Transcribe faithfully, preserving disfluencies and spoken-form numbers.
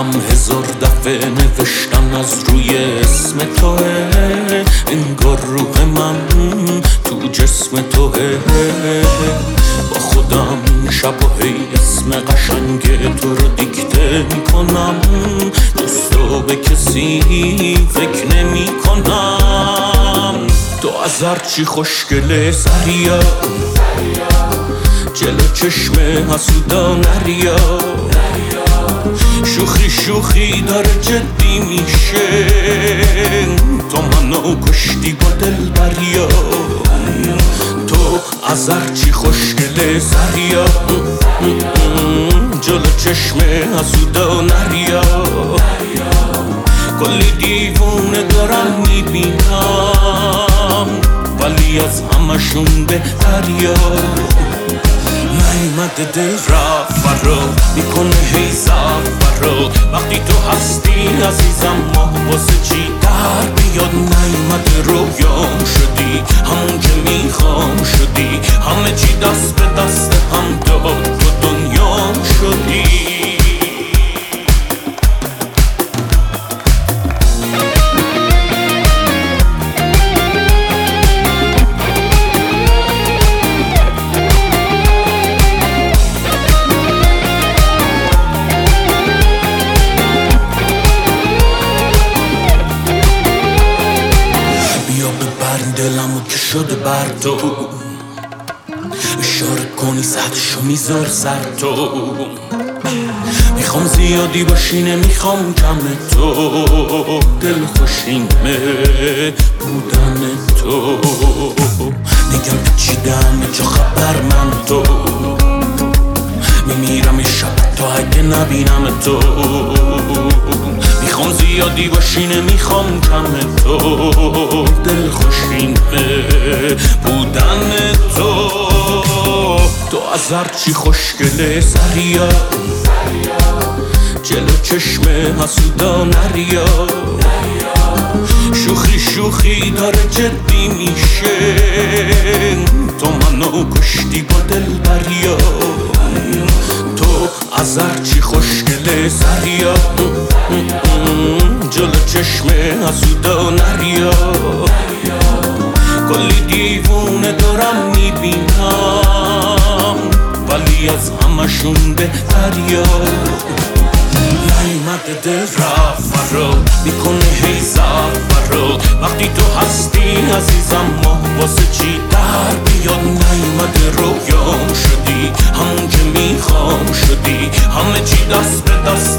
دلم هزار دفعه نوشتن از روی اسم توه، انگار روح من تو جسم توه. با خودم شب و هی اسم قشنگ تو رو دیکته میکنم، جز تو به کسی فکر نمی کنم. تو از هرچی خوشگله سریا، جلو چشم حسودا نریا، شوخی شوخی داره جدی میشه، تو منو کشتی با دل بریا. تو از هرچی خوشگله سریا، جلو چشم حسودا نریا، کلی دیوونه دارم میبینم، ولی از همشون بهتریا. نیمد دل رفت فرا میکنه هی فرا، وقتی تو هستی عزیزم ما واسه چی در بیاد. نیمد رویام شدی، همون که میخوام شدی، همه چی دست به دست هم داد، تو دنیام شدی. دلمو که شده بر تو، اشاره کنی سطحشو میذار سر تو. میخوام زیادی باشی نمیخوام کم تو، دل خوشینمه بودن تو. میگم پیچیدم چه خبر من تو، میمیرم یه شب تا اگه نبینم تو. میخوام زیادی باشی نمیخوام کم تو، دل خوشینه بودن تو. تو از هرچی خوشگله سریا، جلو چشم حسودا نریا، شوخی شوخی داره جدی میشه، تو منو کشتی با دل بریا. تو از هرچی خوشگله سریا، جلو چشم حسودا نریا، کلی دیوونه دارم میبینم، ولی از همشون بهتریا. نیمد دل رفت فرا میکنه هی فرا، وقتی تو هستی عزیزم ما واسه چی در بیاد. نیمد رویام شدی، همون که میخوام شدی، همه چی دست به دست